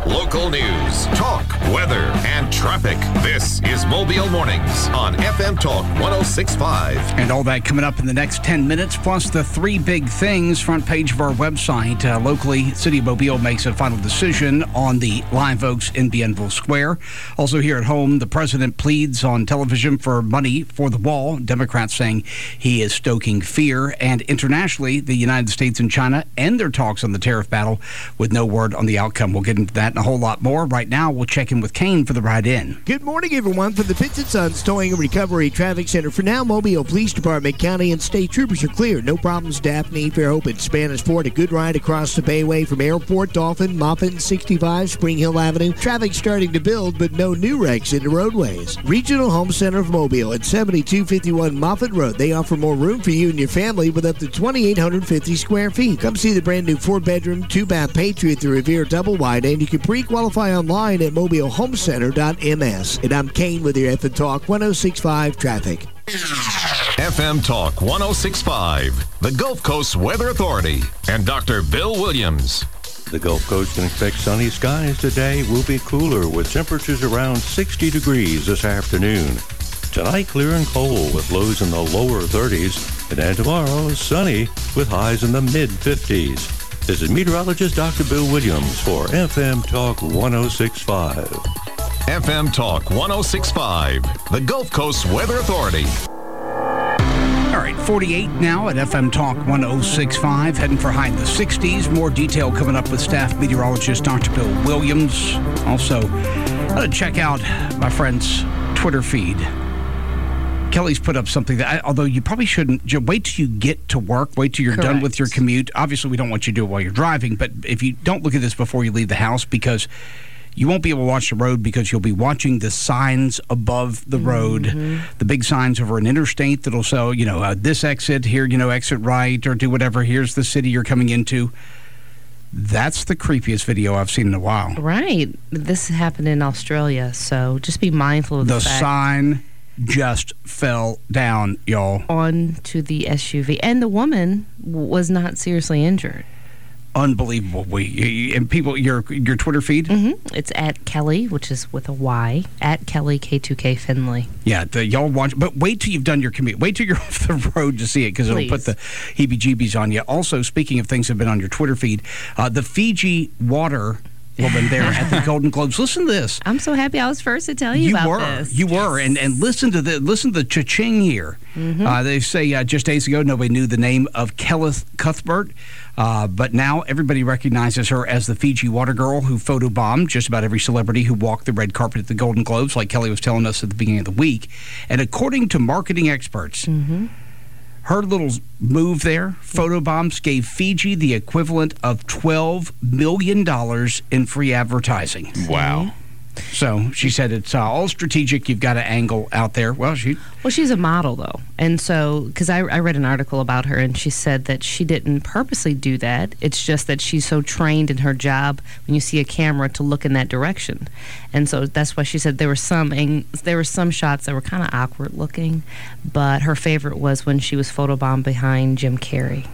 Local news, talk, weather, and traffic. This is Mobile Mornings on FM Talk 106.5. And all that coming up in the next 10 minutes, plus the three big things. Front page of our website. Locally, City of Mobile makes a final decision on the Live Oaks in Bienville Square. Also here at home, the president pleads on television for money for the wall. Democrats saying he is stoking fear. And internationally, the United States and China end their talks on the tariff battle with no word on the outcome. We'll get into that and a whole lot more. Right now, we'll check in with Kane for the ride in. Good morning, everyone. From the Pitts & Sons Towing and Recovery Traffic Center. For now, Mobile Police Department, County, and State Troopers are clear. No problems, Daphne, Fairhope, and Spanish Fort. A good ride across the Bayway from Airport, Dolphin, Moffett, and 65, Spring Hill Avenue. Traffic starting to build, but no new wrecks in the roadways. Regional Home Center of Mobile at 7251 Moffett Road. They offer more room for you and your family with up to 2,850 square feet. Come see the brand new 4-bedroom, 2-bath Patriot, the Revere Double Wide, and you can pre-qualify online at mobilehomecenter.ms. And I'm Kane with your FM Talk 106.5 traffic. FM Talk 106.5, the Gulf Coast Weather Authority, and Dr. Bill Williams. The Gulf Coast can expect sunny skies today. Will be cooler with temperatures around 60 degrees this afternoon. Tonight, clear and cold with lows in the lower 30s. And then tomorrow, sunny with highs in the mid-50s. This is meteorologist Dr. Bill Williams for FM Talk 106.5. FM Talk 106.5, the Gulf Coast Weather Authority. All right, 48 now at FM Talk 106.5, heading for high in the 60s. More detail coming up with staff meteorologist Dr. Bill Williams. Also, check out my friend's Twitter feed. Kelly's put up something that, although you probably shouldn't, wait till you get to work, wait till you're done with your commute. Obviously, we don't want you to do it while you're driving, but if you don't look at this before you leave the house, because you won't be able to watch the road because you'll be watching the signs above the road, the big signs over an interstate that'll say, this exit here, exit right, or do whatever. Here's the city you're coming into. That's the creepiest video I've seen in a while. Right. This happened in Australia, so just be mindful of the fact. sign just fell down, y'all. Onto the SUV. And the woman was not seriously injured. Unbelievable. And people, your Twitter feed? It's at Kelly, which is with a Y, at Kelly K2K Finley. Yeah, y'all watch, but wait till you've done your commute. Wait till you're off the road to see it, because it'll put the heebie-jeebies on you. Also, speaking of things that have been on your Twitter feed, the Fiji water woman there at the Golden Globes. Listen to this. I'm so happy I was first to tell you about this. You were. And listen to the cha-ching here. They say just days ago, nobody knew the name of Kelly Cuthbert, but now everybody recognizes her as the Fiji water girl who photobombed just about every celebrity who walked the red carpet at the Golden Globes, like Kelly was telling us at the beginning of the week. And according to marketing experts, her little move there, photobombs, gave Fiji the equivalent of $12 million in free advertising. Wow. So she said it's all strategic. You've got an angle out there. Well, she's a model, though. And so, because I read an article about her, and she said that she didn't purposely do that. It's just that she's so trained in her job when you see a camera to look in that direction. And so that's why she said there were some shots that were kind of awkward looking, but her favorite was when she was photobombed behind Jim Carrey.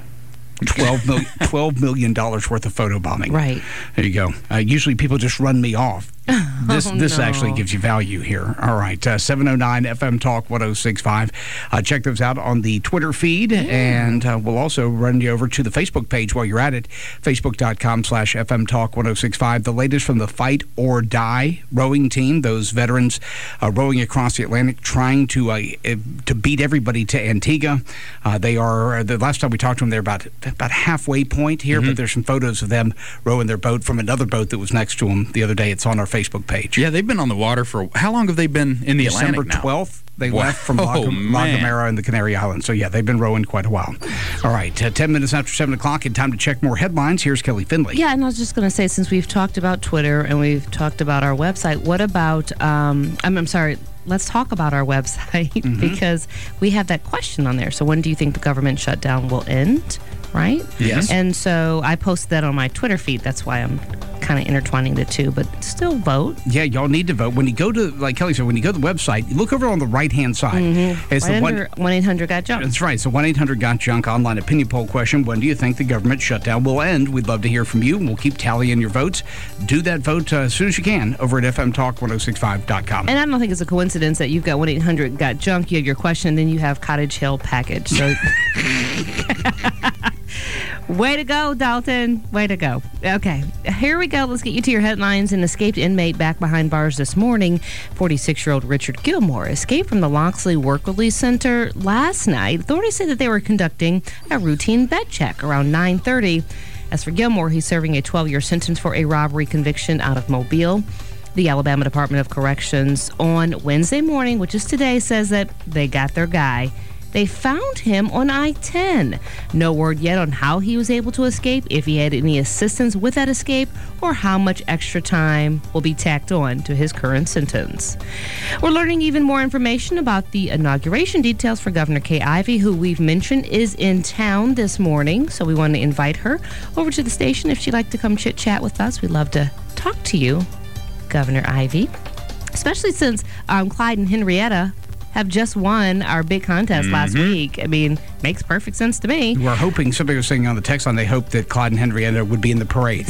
$12 million worth of photobombing. Right. There you go. Usually people just run me off. This actually gives you value here. All right. 709 FM Talk 106.5. Check those out on the Twitter feed. And we'll also run you over to the Facebook page while you're at it. Facebook.com/FM Talk 106.5. The latest from the Fight or Die rowing team. Those veterans rowing across the Atlantic trying to beat everybody to Antigua. They are, the last time we talked to them, they're about halfway point here, but there's some photos of them rowing their boat from another boat that was next to them the other day. It's on our Facebook page. Yeah, they've been on the water for, how long have they been in the Atlantic now? December 12th. They left from La Gomera and the Canary Islands. So, yeah, they've been rowing quite a while. All right, 10 minutes after 7 o'clock, and time to check more headlines. Here's Kelly Finley. Yeah, and I was just going to say, since we've talked about Twitter and we've talked about our website, what about, I'm sorry, let's talk about our website because we have that question on there. So when do you think the government shutdown will end? Right? Yes. And so I posted that on my Twitter feed. That's why I'm kind kind of intertwining the two, but still vote. Yeah, y'all need to vote. When you go to, like Kelly said, when you go to the website, you look over on the right-hand side. It's Right the under 1-800-GOT-JUNK. That's right. It's the 1-800-GOT-JUNK online opinion poll question. When do you think the government shutdown will end? We'd love to hear from you, and we'll keep tallying your votes. Do that vote as soon as you can over at fmtalk1065.com. And I don't think it's a coincidence that you've got 1-800-GOT-JUNK. You have your question, and then you have Cottage Hill package. So, way to go, Dalton. Way to go. Okay, here we go. Let's get you to your headlines. An escaped inmate back behind bars this morning. 46-year-old Richard Gilmore escaped from the Loxley Work Release Center last night. Authorities say that they were conducting a routine bed check around 9:30. As for Gilmore, he's serving a 12-year sentence for a robbery conviction out of Mobile. The Alabama Department of Corrections on Wednesday morning, which is today, says that they got their guy. They found him on I-10. No word yet on how he was able to escape, if he had any assistance with that escape, or how much extra time will be tacked on to his current sentence. We're learning even more information about the inauguration details for Governor Kay Ivey, who we've mentioned is in town this morning. So we want to invite her over to the station if she'd like to come chit-chat with us. We'd love to talk to you, Governor Ivey, especially since Clyde and Henrietta have just won our big contest last week. I mean, makes perfect sense to me. We're hoping, somebody was saying on the text line, they hope that Clyde and Henrietta would be in the parade.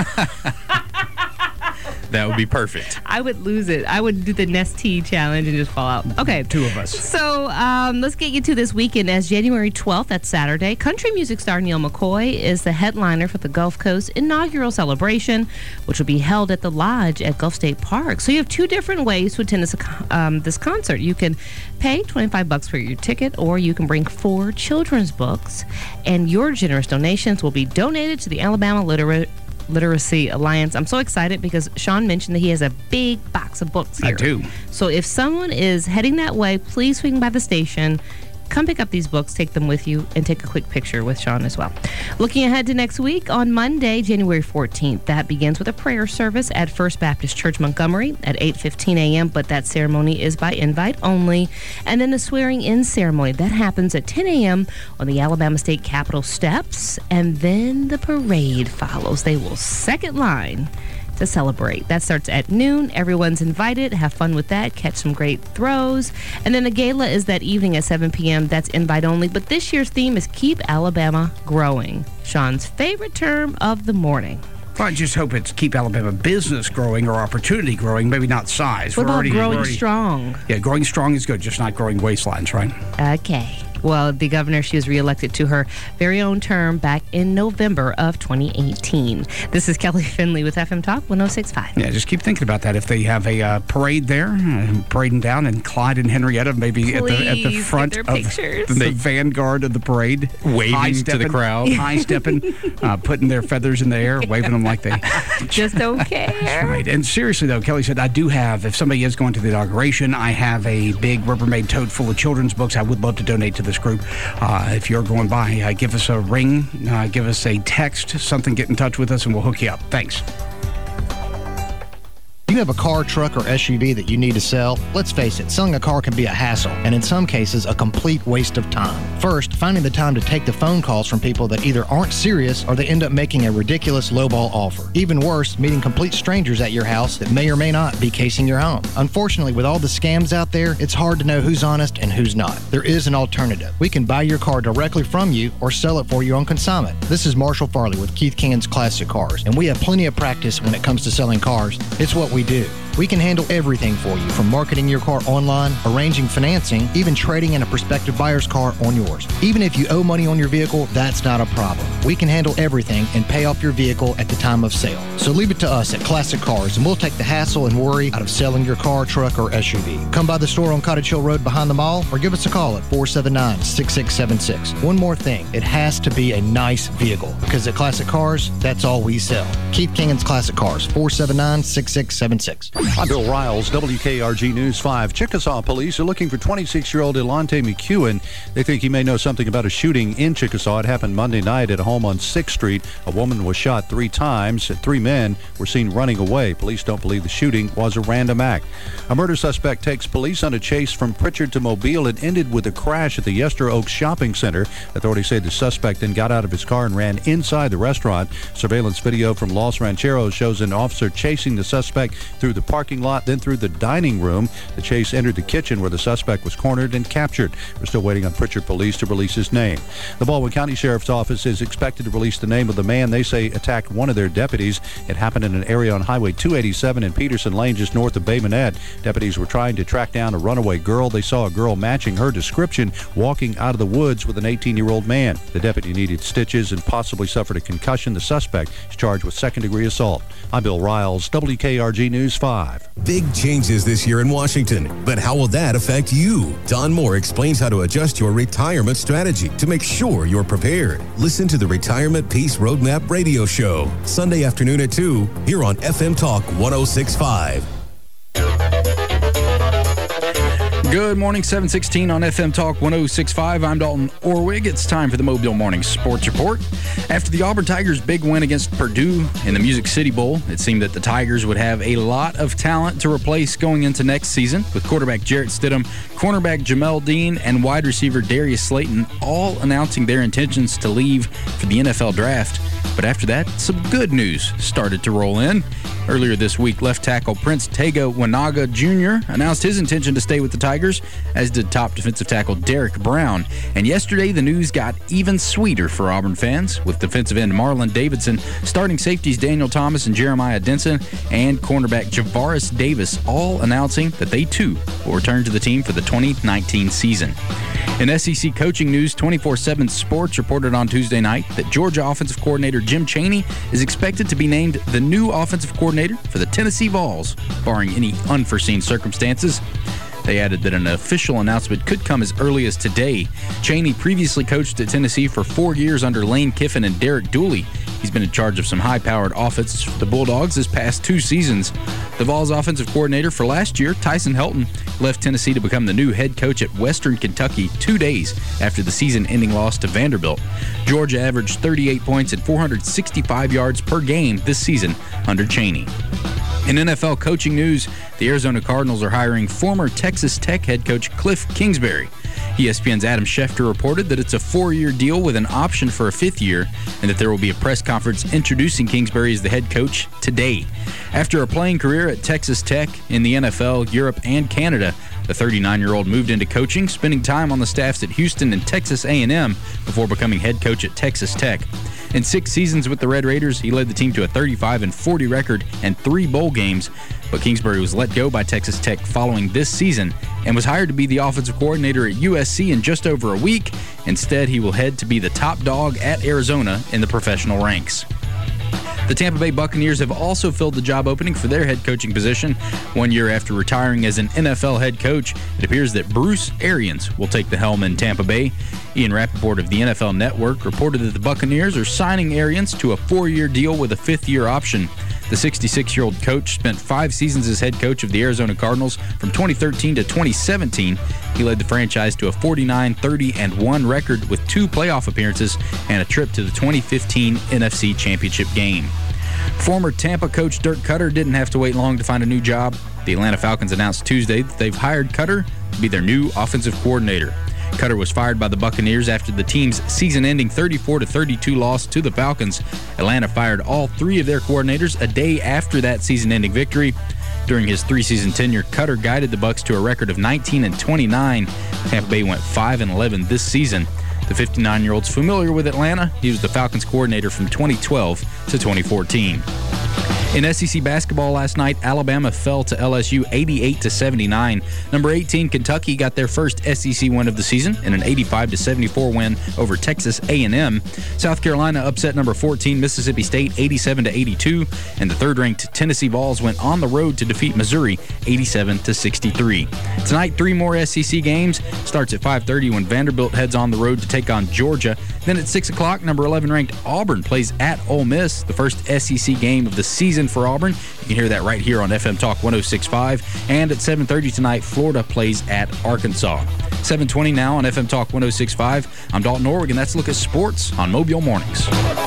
That would be perfect. I would lose it. I would do the Nestea challenge and just fall out. Okay. Two of us. So let's get you to this weekend. As January 12th, that's Saturday, country music star Neil McCoy is the headliner for the Gulf Coast inaugural celebration, which will be held at the Lodge at Gulf State Park. So you have two different ways to attend this concert. You can pay $25 for your ticket, or you can bring 4 children's books, and your generous donations will be donated to the Alabama Literacy Alliance. I'm so excited because Sean mentioned that he has a big box of books here. I do. So if someone is heading that way, please swing by the station. Come pick up these books, take them with you, and take a quick picture with Sean as well. Looking ahead to next week, on Monday, January 14th, that begins with a prayer service at First Baptist Church Montgomery at 8:15 a.m., but that ceremony is by invite only. And then the swearing-in ceremony, that happens at 10 a.m. on the Alabama State Capitol steps, and then the parade follows. They will second line to celebrate. That starts at noon. Everyone's invited. Have fun with that. Catch some great throws. And then the gala is that evening at 7 p.m. That's invite only. But this year's theme is Keep Alabama Growing. Sean's favorite term of the morning. Well, I just hope it's keep Alabama business growing or opportunity growing, maybe not size. What about growing strong? Yeah, growing strong is good, just not growing waistlines, right? Okay. Well, the governor, she was reelected to her very own term back in November of 2018. This is Kelly Finley with FM Talk 106.5. Yeah, just keep thinking about that. If they have a parade there, parading down, and Clyde and Henrietta maybe at the front of the vanguard of the parade, waving to the crowd, high-stepping, putting their feathers in the air, waving them like they just don't care. Right. And seriously, though, Kelly said, I do have, if somebody is going to the inauguration, I have a big Rubbermaid tote full of children's books. I would love to donate to this group. If you're going by, give us a ring, give us a text, something, get in touch with us, and we'll hook you up. Thanks. You have a car, truck, or SUV that you need to sell? Let's face it, selling a car can be a hassle, and in some cases, a complete waste of time. First, finding the time to take the phone calls from people that either aren't serious or they end up making a ridiculous lowball offer. Even worse, meeting complete strangers at your house that may or may not be casing your home. Unfortunately, with all the scams out there, it's hard to know who's honest and who's not. There is an alternative. We can buy your car directly from you or sell it for you on consignment. This is Marshall Farley with Keith King's Classic Cars, and we have plenty of practice when it comes to selling cars. It's what we do. We can handle everything for you, from marketing your car online, arranging financing, even trading in a prospective buyer's car on yours. Even if you owe money on your vehicle, that's not a problem. We can handle everything and pay off your vehicle at the time of sale. So leave it to us at Classic Cars, and we'll take the hassle and worry out of selling your car, truck, or SUV. Come by the store on Cottage Hill Road behind the mall, or give us a call at 479-6676. One more thing, it has to be a nice vehicle, because at Classic Cars, that's all we sell. Keith King's Classic Cars, 479-6676. I'm Bill Riles, WKRG News 5. Chickasaw police are looking for 26-year-old Elante McEwen. They think he may know something about a shooting in Chickasaw. It happened Monday night at a home on 6th Street. A woman was shot 3 times. 3 men were seen running away. Police don't believe the shooting was a random act. A murder suspect takes police on a chase from Pritchard to Mobile. It ended with a crash at the Yester Oaks Shopping Center. Authorities say the suspect then got out of his car and ran inside the restaurant. Surveillance video from Los Rancheros shows an officer chasing the suspect through the parking lot, then through the dining room. The chase entered the kitchen where the suspect was cornered and captured. We're still waiting on Pritchard police to release his name. The Baldwin County Sheriff's Office is expected to release the name of the man they say attacked one of their deputies. It happened in an area on Highway 287 in Peterson Lane, just north of Bay Minette. Deputies were trying to track down a runaway girl. They saw a girl matching her description walking out of the woods with an 18-year-old man. The deputy needed stitches and possibly suffered a concussion. The suspect is charged with second-degree assault. I'm Bill Riles, WKRG News 5. Big changes this year in Washington, but how will that affect you? Don Moore explains how to adjust your retirement strategy to make sure you're prepared. Listen to the Retirement Peace Roadmap radio show, Sunday afternoon at 2, here on FM Talk 106.5. Good morning, 716 on FM Talk 106.5. I'm Dalton Orwig. It's time for the Mobile Morning Sports Report. After the Auburn Tigers' big win against Purdue in the Music City Bowl, it seemed that the Tigers would have a lot of talent to replace going into next season, with quarterback Jarrett Stidham, cornerback Jamel Dean, and wide receiver Darius Slayton all announcing their intentions to leave for the NFL Draft. But after that, some good news started to roll in. Earlier this week, left tackle Prince Tega Wanaga Jr. announced his intention to stay with the Tigers, as did top defensive tackle Derek Brown. And yesterday, the news got even sweeter for Auburn fans, with defensive end Marlon Davidson, starting safeties Daniel Thomas and Jeremiah Denson, and cornerback Javaris Davis all announcing that they too will return to the team for the 2019 season. In SEC coaching news, 24/7 Sports reported on Tuesday night that Georgia offensive coordinator Jim Chaney is expected to be named the new offensive coordinator for the Tennessee Vols, barring any unforeseen circumstances. They added that an official announcement could come as early as today. Chaney previously coached at Tennessee for 4 years under Lane Kiffin and Derek Dooley. He's been in charge of some high-powered offenses for the Bulldogs this past 2 seasons. The Vols offensive coordinator for last year, Tyson Helton, left Tennessee to become the new head coach at Western Kentucky 2 days after the season-ending loss to Vanderbilt. Georgia averaged 38 points and 465 yards per game this season under Chaney. In NFL coaching news, the Arizona Cardinals are hiring former Texas Tech head coach Cliff Kingsbury. ESPN's Adam Schefter reported that it's a 4-year deal with an option for a 5th year, and that there will be a press conference introducing Kingsbury as the head coach today. After a playing career at Texas Tech, in the NFL, Europe, and Canada, the 39-year-old moved into coaching, spending time on the staffs at Houston and Texas A&M before becoming head coach at Texas Tech. In 6 seasons with the Red Raiders, he led the team to a 35-40 record and 3 bowl games. But Kingsbury was let go by Texas Tech following this season and was hired to be the offensive coordinator at USC in just over a week. Instead, he will head to be the top dog at Arizona in the professional ranks. The Tampa Bay Buccaneers have also filled the job opening for their head coaching position. 1 year after retiring as an NFL head coach, it appears that Bruce Arians will take the helm in Tampa Bay. Ian Rappaport of the NFL Network reported that the Buccaneers are signing Arians to a 4-year deal with a 5th-year option. The 66-year-old coach spent 5 seasons as head coach of the Arizona Cardinals from 2013 to 2017. He led the franchise to a 49-30-1 record with 2 playoff appearances and a trip to the 2015 NFC Championship game. Former Tampa coach Dirk Cutter didn't have to wait long to find a new job. The Atlanta Falcons announced Tuesday that they've hired Cutter to be their new offensive coordinator. Cutter was fired by the Buccaneers after the team's season-ending 34-32 loss to the Falcons. Atlanta fired all 3 of their coordinators a day after that season-ending victory. During his 3-season tenure, Cutter guided the Bucs to a record of 19-29. Tampa Bay went 5-11 this season. The 59-year-old's familiar with Atlanta. He was the Falcons coordinator from 2012 to 2014. In SEC basketball last night, Alabama fell to LSU 88-79. Number 18, Kentucky, got their first SEC win of the season in an 85-74 win over Texas A&M. South Carolina upset number 14, Mississippi State 87-82, and the third-ranked Tennessee Vols went on the road to defeat Missouri 87-63. Tonight, 3 more SEC games. Starts at 5:30 when Vanderbilt heads on the road to take on Georgia. Then at 6 o'clock, number 11 ranked Auburn plays at Ole Miss, the first SEC game of the season for Auburn. You can hear that right here on FM Talk 106.5. And at 7:30 tonight, Florida plays at Arkansas. 7:20 now on FM Talk 106.5. I'm Dalton Orwig, and that's a look at sports on Mobile Mornings.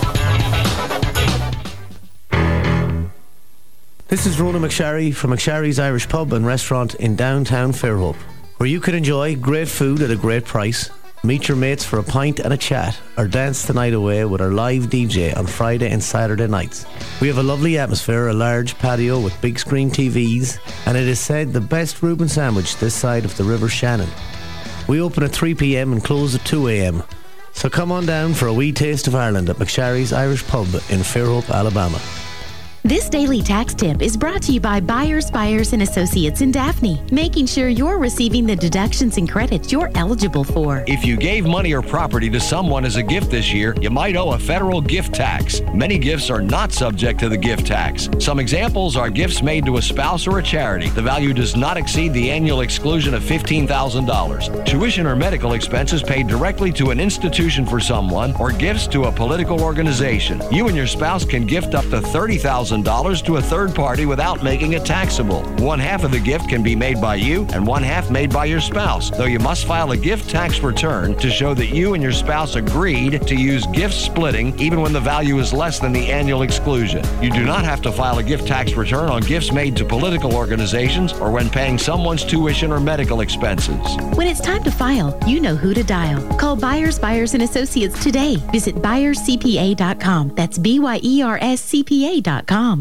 This is Rona McSharry from McSharry's Irish Pub and Restaurant in downtown Fairhope, where you can enjoy great food at a great price, meet your mates for a pint and a chat, or dance the night away with our live DJ on Friday and Saturday nights. We have a lovely atmosphere, a large patio with big screen TVs, and it is said the best Reuben sandwich this side of the River Shannon. We open at 3 p.m. and close at 2 a.m. So come on down for a wee taste of Ireland at McSharry's Irish Pub in Fairhope, Alabama. This daily tax tip is brought to you by Byers, Byers & Associates in Daphne, making sure you're receiving the deductions and credits you're eligible for. If you gave money or property to someone as a gift this year, you might owe a federal gift tax. Many gifts are not subject to the gift tax. Some examples are gifts made to a spouse or a charity. The value does not exceed the annual exclusion of $15,000. Tuition or medical expenses paid directly to an institution for someone, or gifts to a political organization. You and your spouse can gift up to $30,000 to a third party without making it taxable. One half of the gift can be made by you and one half made by your spouse, though you must file a gift tax return to show that you and your spouse agreed to use gift splitting even when the value is less than the annual exclusion. You do not have to file a gift tax return on gifts made to political organizations or when paying someone's tuition or medical expenses. When it's time to file, you know who to dial. Call Byers, Byers & Associates today. Visit ByersCPA.com. That's BYERSCPA.com.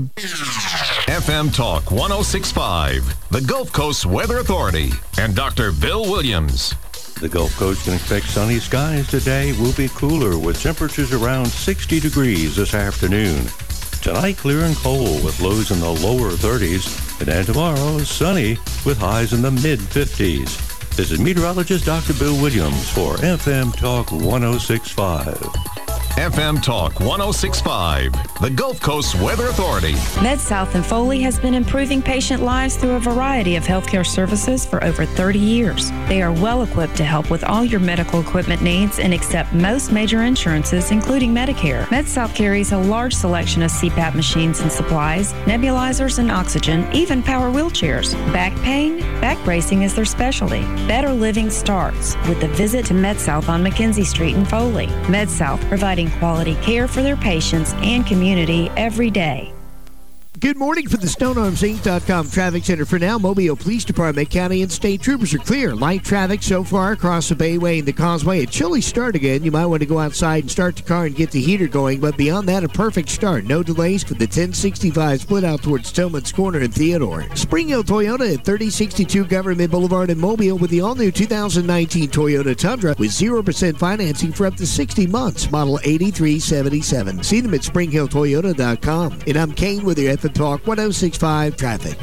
FM Talk 106.5, the Gulf Coast Weather Authority, and Dr. Bill Williams. The Gulf Coast can expect sunny skies today. Will be cooler with temperatures around 60 degrees this afternoon. Tonight, clear and cold with lows in the lower 30s. And then tomorrow, sunny with highs in the mid-50s. This is meteorologist Dr. Bill Williams for FM Talk 106.5. FM Talk 106.5, the Gulf Coast Weather Authority. MedSouth in Foley has been improving patient lives through a variety of healthcare services for over 30 years. They are well equipped to help with all your medical equipment needs and accept most major insurances, including Medicare. MedSouth carries a large selection of CPAP machines and supplies, nebulizers and oxygen, even power wheelchairs. Back pain? Back bracing is their specialty. Better living starts with a visit to MedSouth on McKenzie Street in Foley. MedSouth providing quality care for their patients and community every day. Good morning from the StoneArmsInc.com Traffic Center. For now, Mobile Police Department, County and State Troopers are clear. Light traffic so far across the Bayway and the Causeway. A chilly start again. You might want to go outside and start the car and get the heater going, but beyond that, a perfect start. No delays for the 1065 split out towards Tillman's Corner and Theodore. Spring Hill Toyota at 3062 Government Boulevard in Mobile with the all-new 2019 Toyota Tundra with 0% financing for up to 60 months. Model 8377. See them at SpringHillToyota.com. And I'm Kane with your FM Talk 106.5 traffic.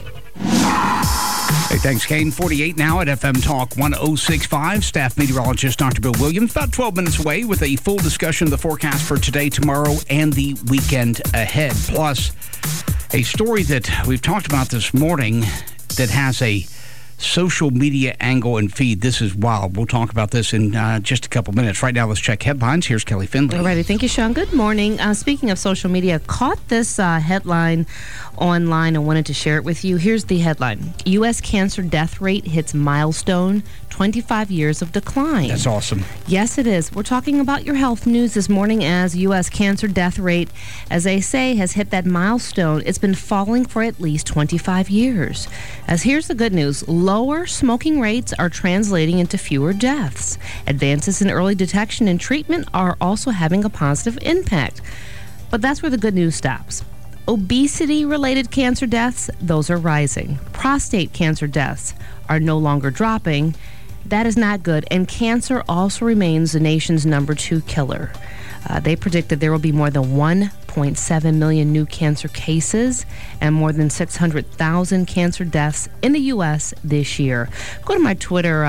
Hey, thanks, Kane. 48 now at FM Talk 106.5. Staff meteorologist Dr. Bill Williams, about 12 minutes away with a full discussion of the forecast for today, tomorrow, and the weekend ahead. Plus, a story that we've talked about this morning that has a social media angle and feed. This is wild. We'll talk about this in just a couple minutes. Right now, let's check headlines. Here's Kelly Finley. All righty. Thank you, Sean. Good morning. Speaking of social media, caught this headline online and wanted to share it with you. Here's the headline. U.S. cancer death rate hits milestone, 25 years of decline. That's awesome. Yes, it is. We're talking about your health news this morning as U.S. cancer death rate, as they say, has hit that milestone. It's been falling for at least 25 years. As here's the good news. Lower smoking rates are translating into fewer deaths. Advances in early detection and treatment are also having a positive impact. But that's where the good news stops. Obesity-related cancer deaths, those are rising. Prostate cancer deaths are no longer dropping. That is not good. And cancer also remains the nation's #2 killer. They predict that there will be more than 1 8.7 million new cancer cases and more than 600,000 cancer deaths in the U.S. this year. Go to my Twitter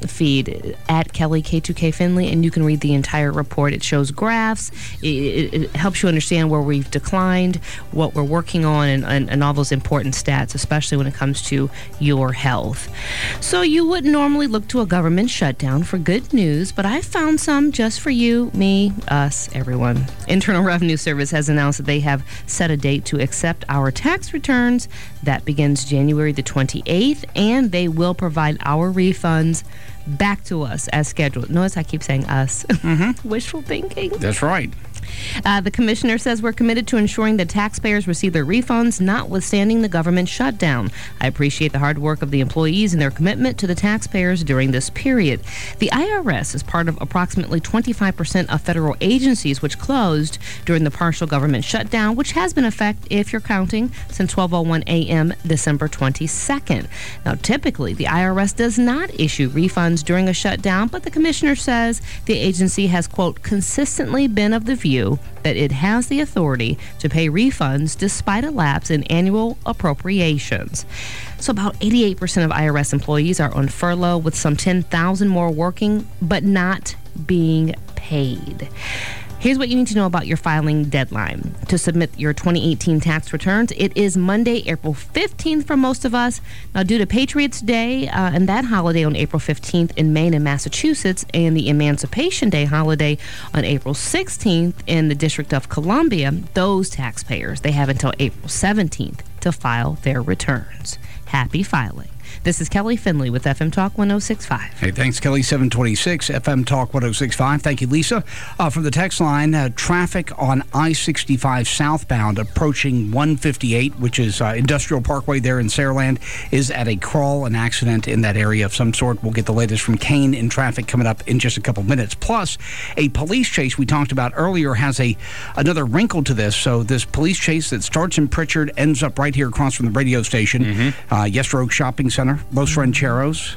feed at Kelly K2K Finley, and you can read the entire report. It shows graphs. It helps you understand where we've declined, what we're working on, and all those important stats, especially when it comes to your health. So you wouldn't normally look to a government shutdown for good news, but I found some just for you, me, us, everyone. Internal Revenue Service has announced that they have set a date to accept our tax returns. That begins January the 28th, and they will provide our refunds back to us as scheduled. Notice I keep saying us. Wishful thinking. That's right. The commissioner says we're committed to ensuring that taxpayers receive their refunds, notwithstanding the government shutdown. I appreciate the hard work of the employees and their commitment to the taxpayers during this period. The IRS is part of approximately 25% of federal agencies which closed during the partial government shutdown, which has been in effect, if you're counting, since 12:01 a.m. December 22nd. Now, typically, the IRS does not issue refunds during a shutdown, but the commissioner says the agency has, quote, consistently been of the view that it has the authority to pay refunds despite a lapse in annual appropriations. So about 88% of IRS employees are on furlough, with some 10,000 more working but not being paid. Here's what you need to know about your filing deadline to submit your 2018 tax returns. It is Monday, April 15th for most of us. Now, due to Patriots Day and that holiday on April 15th in Maine and Massachusetts, and the Emancipation Day holiday on April 16th in the District of Columbia, those taxpayers, they have until April 17th to file their returns. Happy filing. This is Kelly Finley with FM Talk 106.5. Hey, thanks, Kelly. 726 FM Talk 106.5. Thank you, Lisa. From the text line, traffic on I-65 southbound approaching 158, which is Industrial Parkway there in Saraland, is at a crawl. An accident in that area of some sort. We'll get the latest from Kane in traffic coming up in just a couple minutes. Plus, a police chase we talked about earlier has another wrinkle to this. So this police chase that starts in Pritchard ends up right here across from the radio station, Yester Oak Shopping Center, Los Rancheros.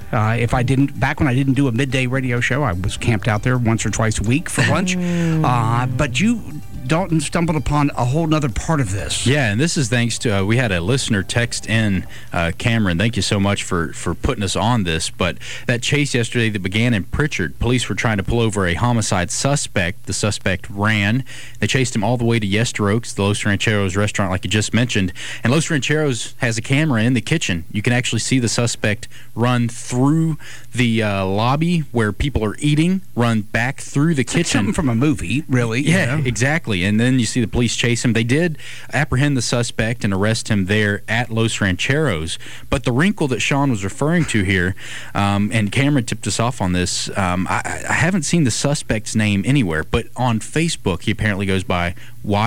Back when I didn't do a midday radio show, I was camped out there once or twice a week for lunch. But you, Dalton, stumbled upon a whole nother part of this. Yeah, and this is thanks to, we had a listener text in, Cameron, thank you so much for putting us on this, but that chase yesterday that began in Pritchard, police were trying to pull over a homicide suspect. The suspect ran. They chased him all the way to Yester Oaks, the Los Rancheros restaurant like you just mentioned, and Los Rancheros has a camera in the kitchen. You can actually see the suspect run through the lobby where people are eating, run back through the kitchen. Something from a movie, really. Yeah, exactly. And then you see the police chase him. They did apprehend the suspect and arrest him there at Los Rancheros. But the wrinkle that Sean was referring to here, and Cameron tipped us off on this, I haven't seen the suspect's name anywhere, but on Facebook he apparently goes by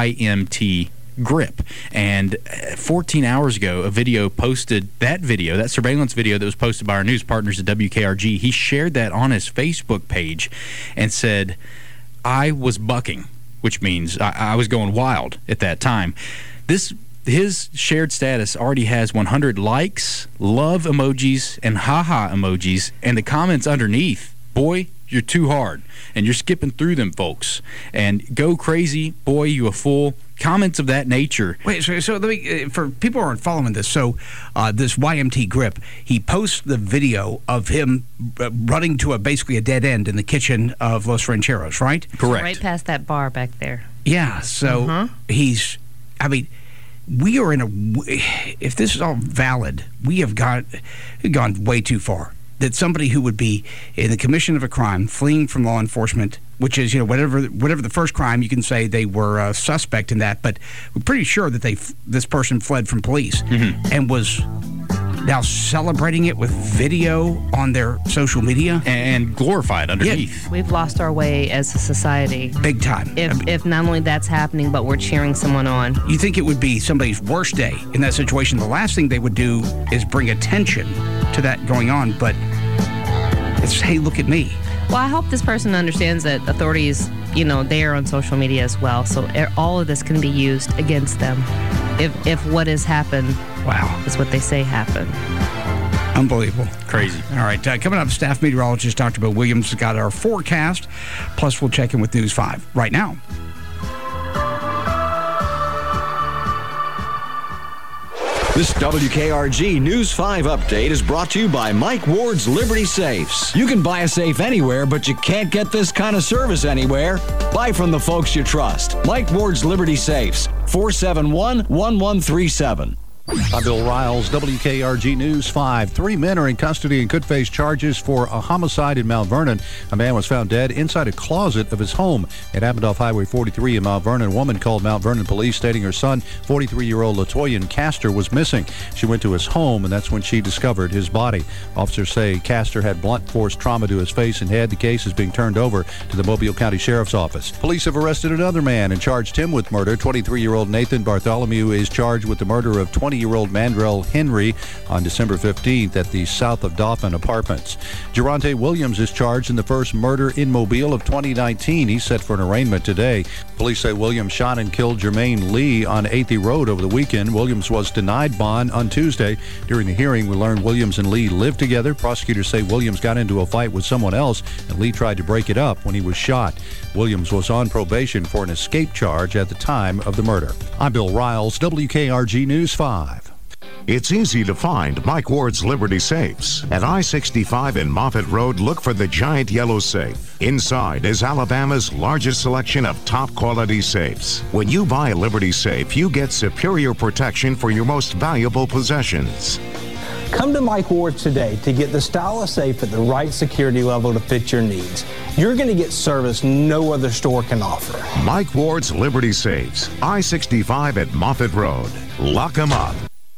YMT Grip. And 14 hours ago, a video posted that surveillance video that was posted by our news partners at WKRG. He shared that on his Facebook page and said, I was bucking, which means I was going wild at that time. His shared status already has 100 likes, love emojis, and haha emojis, and the comments underneath, boy, you're too hard, and you're skipping through them, folks, and go crazy, boy, you a fool. Comments of that nature. Wait, so let me, for people who aren't following this, so this YMT Grip, he posts the video of him running to basically a dead end in the kitchen of Los Rancheros, right? Correct. Right past that bar back there. Yeah, so we are if this is all valid, we have gone way too far. That somebody who would be in the commission of a crime, fleeing from law enforcement, which is, whatever the first crime, you can say they were a suspect in that, but we're pretty sure that this person fled from police and was now celebrating it with video on their social media and glorified underneath. Yeah. We've lost our way as a society. Big time. If not only that's happening, but we're cheering someone on. You think it would be somebody's worst day in that situation. The last thing they would do is bring attention to that going on, but it's, hey, look at me. Well, I hope this person understands that authorities, they are on social media as well, so all of this can be used against them if what has happened is what they say happened. Unbelievable. Crazy. All right, coming up, staff meteorologist Dr. Bill Williams has got our forecast, plus we'll check in with News 5 right now. This WKRG News 5 update is brought to you by Mike Ward's Liberty Safes. You can buy a safe anywhere, but you can't get this kind of service anywhere. Buy from the folks you trust. Mike Ward's Liberty Safes, 471-1137. I'm Bill Riles, WKRG News 5. 3 men are in custody and could face charges for a homicide in Mount Vernon. A man was found dead inside a closet of his home. It happened off Highway 43 in Mount Vernon. A woman called Mount Vernon police stating her son, 43-year-old Latoyan Castor, was missing. She went to his home, and that's when she discovered his body. Officers say Castor had blunt force trauma to his face and head. The case is being turned over to the Mobile County Sheriff's Office. Police have arrested another man and charged him with murder. 23-year-old Nathan Bartholomew is charged with the murder of 20-year-old Mandrell Henry on December 15th at the South of Dauphin Apartments. Geronte Williams is charged in the first murder in Mobile of 2019. He's set for an arraignment today. Police say Williams shot and killed Jermaine Lee on 8th Road over the weekend. Williams was denied bond on Tuesday. During the hearing, we learned Williams and Lee lived together. Prosecutors say Williams got into a fight with someone else, and Lee tried to break it up when he was shot. Williams was on probation for an escape charge at the time of the murder. I'm Bill Riles, WKRG News 5. It's easy to find Mike Ward's Liberty Safes. At I-65 and Moffett Road, look for the giant yellow safe. Inside is Alabama's largest selection of top-quality safes. When you buy a Liberty Safe, you get superior protection for your most valuable possessions. Come to Mike Ward today to get the style of safe at the right security level to fit your needs. You're going to get service no other store can offer. Mike Ward's Liberty Safes. I-65 at Moffett Road. Lock them up.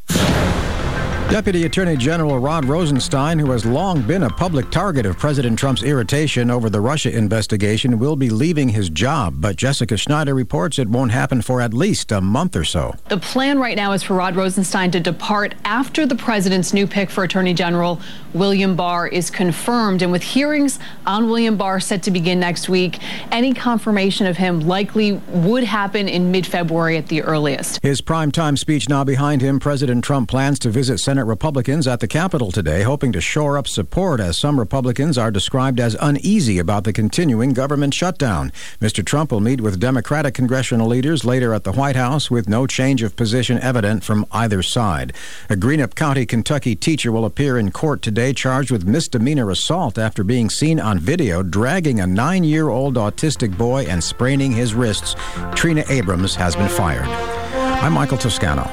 Deputy Attorney General Rod Rosenstein, who has long been a public target of President Trump's irritation over the Russia investigation, will be leaving his job. But Jessica Schneider reports it won't happen for at least a month or so. The plan right now is for Rod Rosenstein to depart after the president's new pick for Attorney General, William Barr, is confirmed. And with hearings on William Barr set to begin next week, any confirmation of him likely would happen in mid-February at the earliest. His primetime speech now behind him, President Trump plans to visit Senate Republicans at the Capitol today, hoping to shore up support as some Republicans are described as uneasy about the continuing government shutdown. Mr. Trump will meet with Democratic congressional leaders later at the White House with no change of position evident from either side. A Greenup County, Kentucky teacher will appear in court today charged with misdemeanor assault after being seen on video dragging a 9-year-old autistic boy and spraining his wrists. Trina Abrams has been fired. I'm Michael Toscano.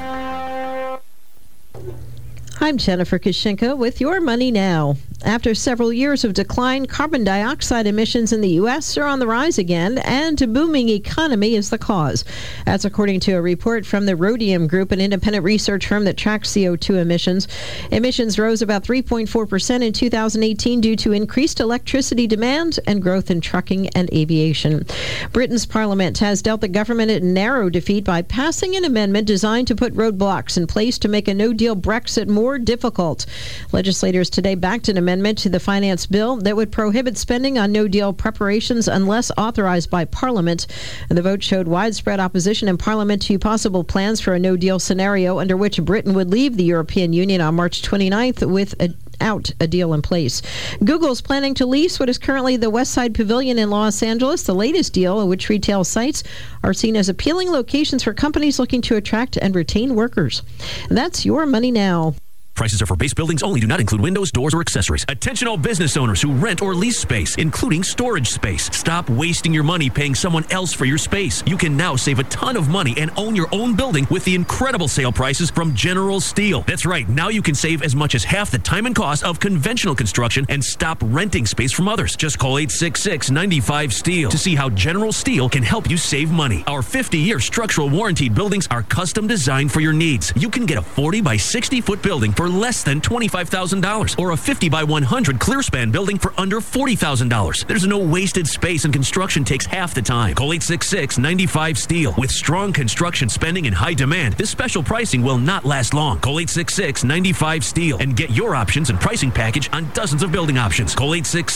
I'm Jennifer Kushinka with Your Money Now. After several years of decline, carbon dioxide emissions in the U.S. are on the rise again, and a booming economy is the cause. That's according to a report from the Rhodium Group, an independent research firm that tracks CO2 emissions. Emissions rose about 3.4% in 2018 due to increased electricity demand and growth in trucking and aviation. Britain's parliament has dealt the government a narrow defeat by passing an amendment designed to put roadblocks in place to make a no-deal Brexit more difficult. Legislators today backed an amendment to the finance bill that would prohibit spending on no-deal preparations unless authorized by Parliament. The vote showed widespread opposition in Parliament to possible plans for a no-deal scenario under which Britain would leave the European Union on March 29th without a deal in place. Google's planning to lease what is currently the Westside Pavilion in Los Angeles, the latest deal in which retail sites are seen as appealing locations for companies looking to attract and retain workers. That's Your Money Now. Prices are for base buildings only, do not include windows, doors, or accessories. Attention all business owners who rent or lease space, including storage space. Stop wasting your money paying someone else for your space. You can now save a ton of money and own your own building with the incredible sale prices from General Steel. That's right, now you can save as much as half the time and cost of conventional construction and stop renting space from others. Just call 866-95-STEEL to see how General Steel can help you save money. Our 50-year structural warranted buildings are custom designed for your needs. You can get a 40 by 60 foot building for less than $25,000 or a 50 by 100 clear span building for under $40,000. There's no wasted space, and construction takes half the time. Call 866-95-STEEL. With strong construction spending and high demand, this special pricing will not last long. Call 866-95-STEEL and get your options and pricing package on dozens of building options. Call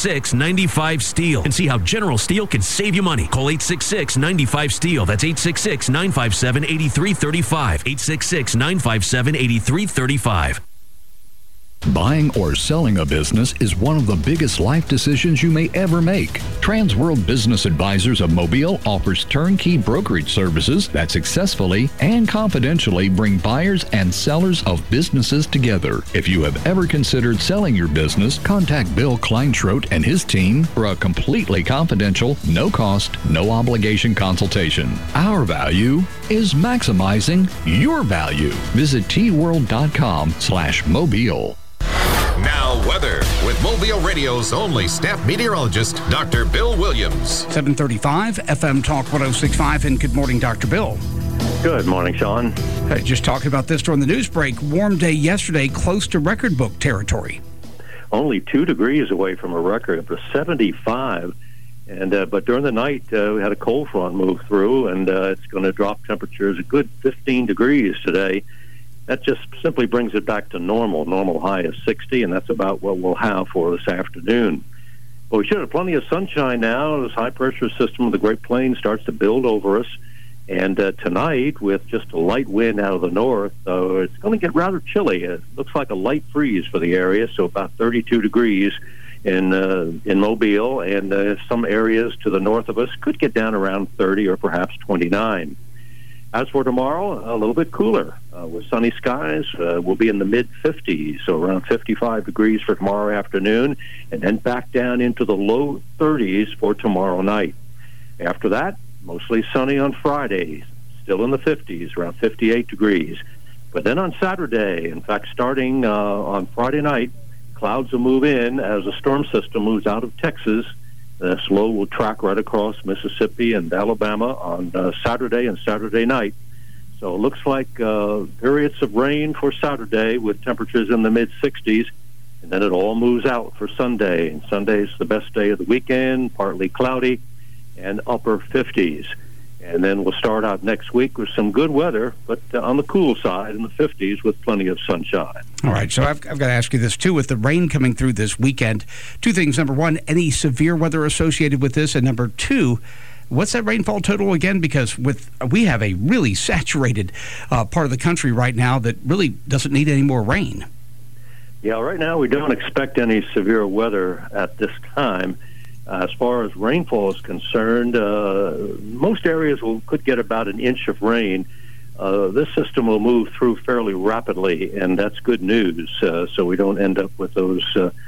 866-95-STEEL and see how General Steel can save you money. Call 866-95-STEEL. That's 866-957-8335. 866-957-8335. Buying or selling a business is one of the biggest life decisions you may ever make. Transworld Business Advisors of Mobile offers turnkey brokerage services that successfully and confidentially bring buyers and sellers of businesses together. If you have ever considered selling your business, contact Bill Kleinschrodt and his team for a completely confidential, no-cost, no-obligation consultation. Our value is maximizing your value. Visit tworld.com/mobile. Now weather with Mobile Radio's only staff meteorologist, Dr. Bill Williams. 7:35 FM Talk 106.5, and good morning, Dr. Bill. Good morning, Sean. Hey, just talking about this during the news break. Warm day yesterday, close to record book territory. Only 2 degrees away from a record of 75. But during the night, we had a cold front move through, and it's going to drop temperatures a good 15 degrees today. That just simply brings it back to normal. Normal high is 60, and that's about what we'll have for this afternoon. Well, we should have plenty of sunshine now. This high-pressure system of the Great Plains starts to build over us. And tonight, with just a light wind out of the north, it's going to get rather chilly. It looks like a light freeze for the area, so about 32 degrees in Mobile, and some areas to the north of us could get down around 30 or perhaps 29. As for tomorrow, a little bit cooler with sunny skies. We'll be in the mid-50s, so around 55 degrees for tomorrow afternoon, and then back down into the low 30s for tomorrow night. After that, mostly sunny on Friday, still in the 50s, around 58 degrees. But then on Saturday, in fact, starting on Friday night, clouds will move in as a storm system moves out of Texas. This low will track right across Mississippi and Alabama on Saturday and Saturday night. So it looks like periods of rain for Saturday with temperatures in the mid-60s, and then it all moves out for Sunday. And Sunday's the best day of the weekend, partly cloudy, and upper 50s. And then we'll start out next week with some good weather, but on the cool side in the 50s with plenty of sunshine. All right, so I've got to ask you this, too, with the rain coming through this weekend. 2 things. Number 1, any severe weather associated with this? And number 2, what's that rainfall total again? Because we have a really saturated part of the country right now that really doesn't need any more rain. Yeah, right now we don't expect any severe weather at this time. As far as rainfall is concerned, most areas could get about an inch of rain. This system will move through fairly rapidly, and that's good news, so we don't end up with those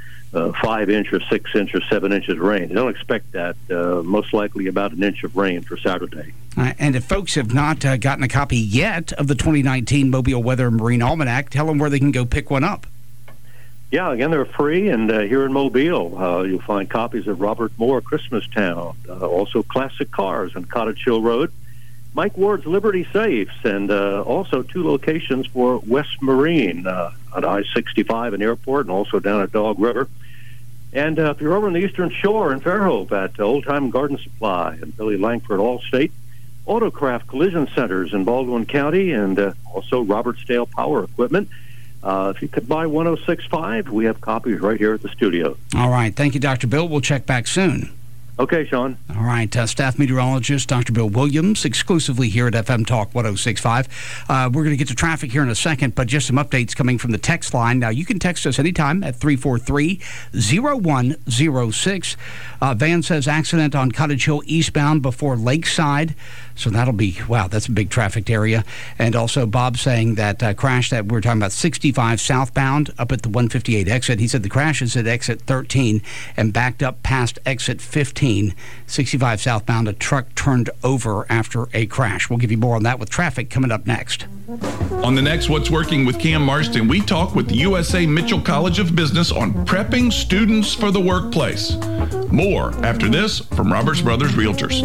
5 inch or 6 inch or 7 inches rain. Don't expect that. Most likely about an inch of rain for Saturday. And if folks have not gotten a copy yet of the 2019 Mobile Weather and Marine Almanac, tell them where they can go pick one up. Yeah, again, they're free, and here in Mobile, you'll find copies of Robert Moore Christmastown, also classic cars on Cottage Hill Road, Mike Ward's Liberty Safes, and also 2 locations for West Marine on I-65 and Airport, and also down at Dog River. And if you're over on the Eastern Shore in Fairhope at Old Time Garden Supply and Billy Langford Allstate, Autocraft Collision Centers in Baldwin County, and also Robert Stale Power Equipment. If you could buy 106.5, we have copies right here at the studio. All right. Thank you, Dr. Bill. We'll check back soon. Okay, Sean. All right. Staff meteorologist Dr. Bill Williams, exclusively here at FM Talk 106.5. We're going to get to traffic here in a second, but just some updates coming from the text line. Now, you can text us anytime at 343-0106. Van says accident on Cottage Hill eastbound before Lakeside. So that'll be, wow, that's a big trafficked area. And also Bob saying that crash that we're talking about 65 southbound up at the 158 exit. He said the crash is at exit 13 and backed up past exit 15. 65 southbound, a truck turned over after a crash. We'll give you more on that with traffic coming up next. On the next What's Working with Cam Marston, we talk with the USA Mitchell College of Business on prepping students for the workplace. More after this from Roberts Brothers Realtors.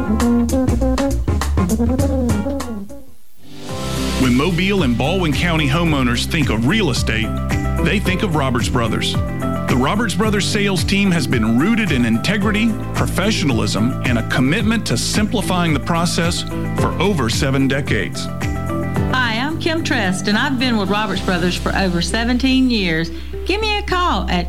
When Mobile and Baldwin County homeowners think of real estate, they think of Roberts Brothers. The Roberts Brothers sales team has been rooted in integrity, professionalism, and a commitment to simplifying the process for over 7 decades. Hi, I'm Kim Trest, and I've been with Roberts Brothers for over 17 years. Give me a call at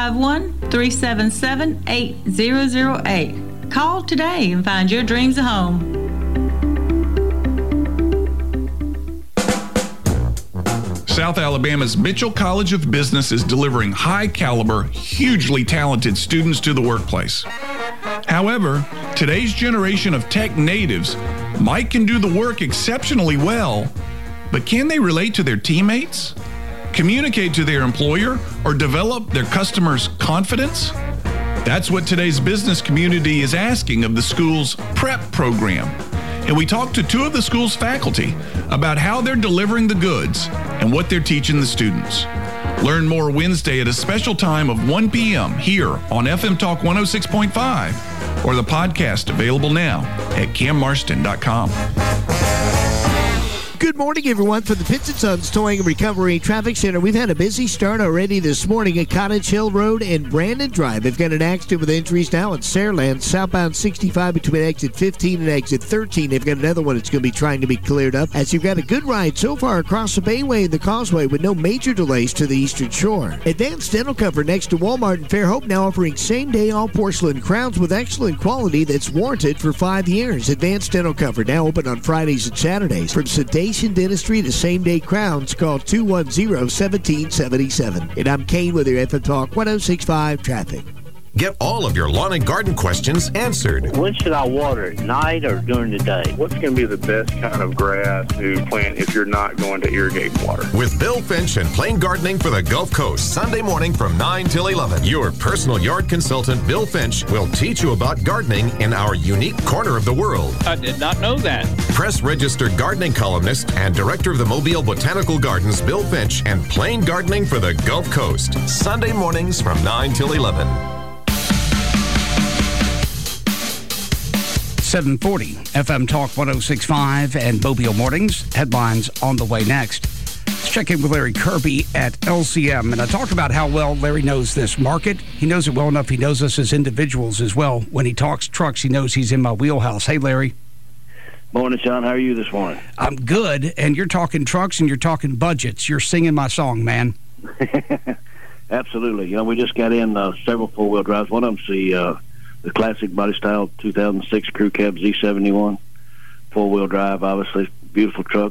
251-377-8008. Call today and find your dreams a home. South Alabama's Mitchell College of Business is delivering high-caliber, hugely talented students to the workplace. However, today's generation of tech natives might can do the work exceptionally well, but can they relate to their teammates, communicate to their employer, or develop their customers' confidence? That's what today's business community is asking of the school's prep program. And we talked to two of the school's faculty about how they're delivering the goods and what they're teaching the students. Learn more Wednesday at a special time of 1 p.m. here on FM Talk 106.5 or the podcast available now at cammarston.com. Good morning, everyone. From the Pitts & Sons Towing and Recovery Traffic Center, we've had a busy start already this morning at Cottage Hill Road and Brandon Drive. They've got an accident with injuries now at Sareland, southbound 65 between exit 15 and exit 13. They've got another one that's going to be trying to be cleared up, as you've got a good ride so far across the Bayway and the Causeway with no major delays to the eastern shore. Advanced Dental Comfort next to Walmart in Fairhope now offering same-day all porcelain crowns with excellent quality that's warranted for 5 years. Advanced Dental Comfort now open on Fridays and Saturdays. From sedation dentistry to same-day crowns, call 210-1777. And I'm Kane with your FM Talk 106.5 Traffic. Get all of your lawn and garden questions answered. When should I water, at night or during the day? What's going to be the best kind of grass to plant if you're not going to irrigate water? With Bill Finch and Plain Gardening for the Gulf Coast, Sunday morning from 9 till 11. Your personal yard consultant, Bill Finch, will teach you about gardening in our unique corner of the world. I did not know that. Press-registered gardening columnist and director of the Mobile Botanical Gardens, Bill Finch, and Plain Gardening for the Gulf Coast. Sunday mornings from 9 till 11. 740 FM Talk 106.5 and Mobile Mornings. Headlines on the way next. Let's check in with Larry Kirby at LCM. And I talked about how well Larry knows this market. He knows it well enough. He knows us as individuals as well. When he talks trucks, he knows he's in my wheelhouse. Hey, Larry. Morning, Sean. How are you this morning? I'm good. And you're talking trucks and you're talking budgets. You're singing my song, man. Absolutely. You know, we just got in several four-wheel drives. One of them's the classic body style 2006 Crew Cab Z71, four-wheel drive, obviously, beautiful truck,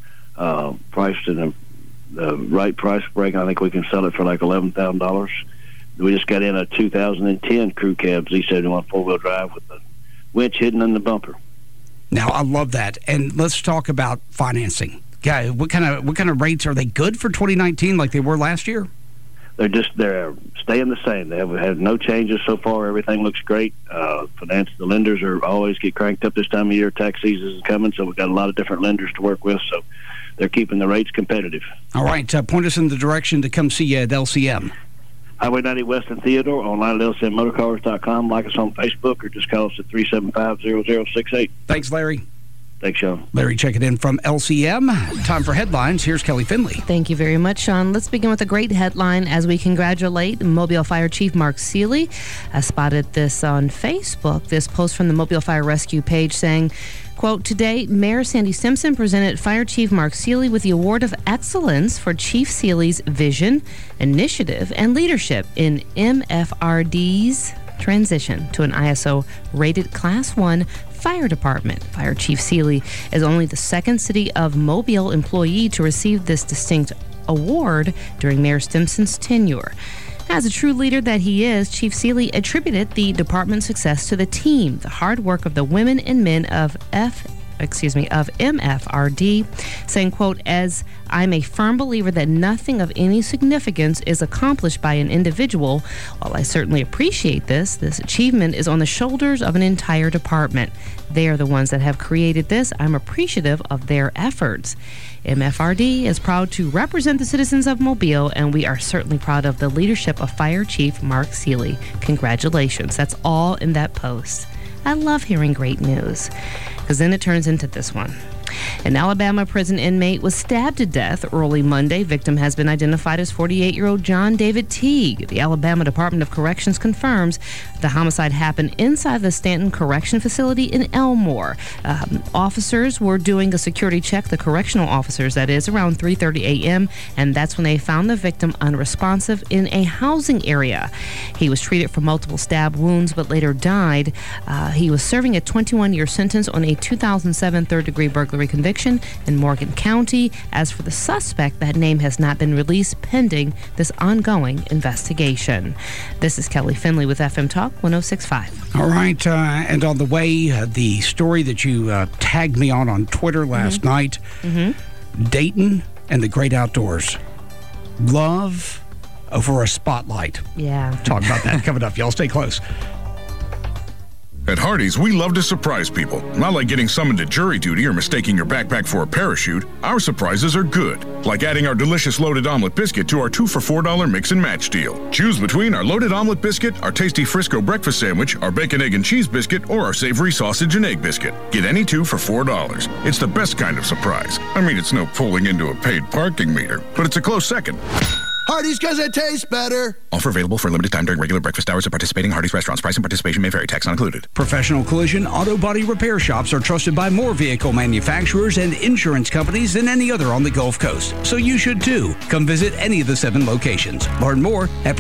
priced in the right price break. I think we can sell it for like $11,000. We just got in a 2010 Crew Cab Z71 four-wheel drive with the winch hidden in the bumper. Now, I love that. And let's talk about financing. Yeah, what kind of rates are they good for 2019 like they were last year? They're staying the same. They have had no changes so far. Everything looks great. The lenders are always get cranked up this time of year. Tax season is coming, so we've got a lot of different lenders to work with. So they're keeping the rates competitive. All right, point us in the direction to come see you at LCM. Highway 90 West and Theodore, online at lcmmotorcars.com. Like us on Facebook or just call us at 375-0068. Thanks, Larry. Thanks, Sean. Larry checking in from LCM. Time for headlines. Here's Kelly Finley. Thank you very much, Sean. Let's begin with a great headline as we congratulate Mobile Fire Chief Mark Seeley. I spotted this on Facebook, this post from the Mobile Fire Rescue page saying, quote, today, Mayor Sandy Simpson presented Fire Chief Mark Seeley with the Award of Excellence for Chief Seeley's vision, initiative, and leadership in MFRD's transition to an ISO-rated Class 1 fire department. Fire Chief Seeley is only the second City of Mobile employee to receive this distinct award during Mayor Simpson's tenure. As a true leader that he is, Chief Seeley attributed the department's success to the team, the hard work of the women and men of MFRD, saying, quote, as I'm a firm believer that nothing of any significance is accomplished by an individual, while I certainly appreciate this achievement is on the shoulders of an entire department. They are the ones that have created this. I'm appreciative of their efforts. MFRD is proud to represent the citizens of Mobile, and we are certainly proud of the leadership of Fire Chief Mark Seeley. Congratulations. That's all in that post. I love hearing great news, because then it turns into this one. An Alabama prison inmate was stabbed to death early Monday. Victim has been identified as 48-year-old John David Teague. The Alabama Department of Corrections confirms the homicide happened inside the Stanton Correction Facility in Elmore. Officers were doing a security check, the correctional officers, that is, around 3:30 a.m., and that's when they found the victim unresponsive in a housing area. He was treated for multiple stab wounds but later died. He was serving a 21-year sentence on a 2007 third-degree burglary burglary conviction in Morgan County. As for the suspect, that name has not been released pending this ongoing investigation. This is Kelly Finley with FM Talk 106.5. All right, and on the way, the story that you tagged me on Twitter last night, Dayton and the great outdoors. Love over a spotlight. Yeah. Talk about that coming up. Y'all stay close. At Hardee's, we love to surprise people. Not like getting summoned to jury duty or mistaking your backpack for a parachute. Our surprises are good, like adding our delicious loaded omelet biscuit to our 2 for $4 mix and match deal. Choose between our loaded omelet biscuit, our tasty Frisco breakfast sandwich, our bacon, egg, and cheese biscuit, or our savory sausage and egg biscuit. Get any 2 for $4. It's the best kind of surprise. I mean, it's no pulling into a paid parking meter, but it's a close second. Hardee's, because it tastes better. Offer available for a limited time during regular breakfast hours at participating Hardee's restaurants. Price and participation may vary. Tax not included. Professional collision auto body repair shops are trusted by more vehicle manufacturers and insurance companies than any other on the Gulf Coast. So you should too. Come visit any of the 7 locations. Learn more at